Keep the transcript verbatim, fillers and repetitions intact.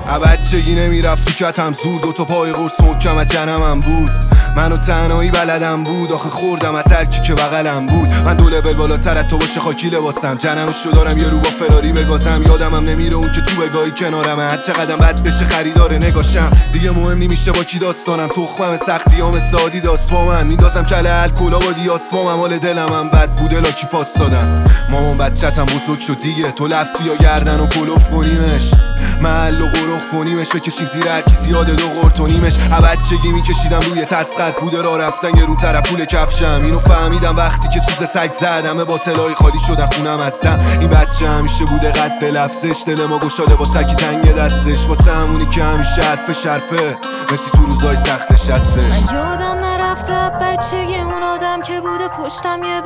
بچگی نمیرفت تو کتم زور، دوتا پای قرص محکم از جنمم بود. منو تنهایی بلدم بود، آخه خوردم از هرکی که بغلم بود. من دو لول بالاتر از تو باشه خاکی لباسم، جنمشو دارم یه رو با فراری بگازم. یادمم نمیره اون که تو بگاهی کنارمه، هر چقدرم بد بشه خریدار نگاشم. دیگه مهم نمیشه با کی داستانم، تخمم سختیام سادی داست با من. میدازم کله الکلا با دیاسمامم، حال دلمم بد بوده لاکی پاس دادم. مامان بچه‌تم بزرگ شد دیگه، تو لفظ بیا گردن و کلوف کنیمش، محل و غرخ کنیمش، بکشیم زیر هر کی زیاده دو قرطونیمش. بچگی میکشیدم روی ترس خط بوده را رفتن یه رو طرف پول کفشم. اینو فهمیدم وقتی که سوز سگ زدم، باطلای خالی شدن خونم هستم. این بچه همیشه بوده قد به لفظش، دل ما گشاده با سکی تنگ دستش، واسه همونی که همیشه حرف شرفه مثل تو روزای سختش هستش. من یادم نرفته بچگی اون آدم که بوده پشتم یه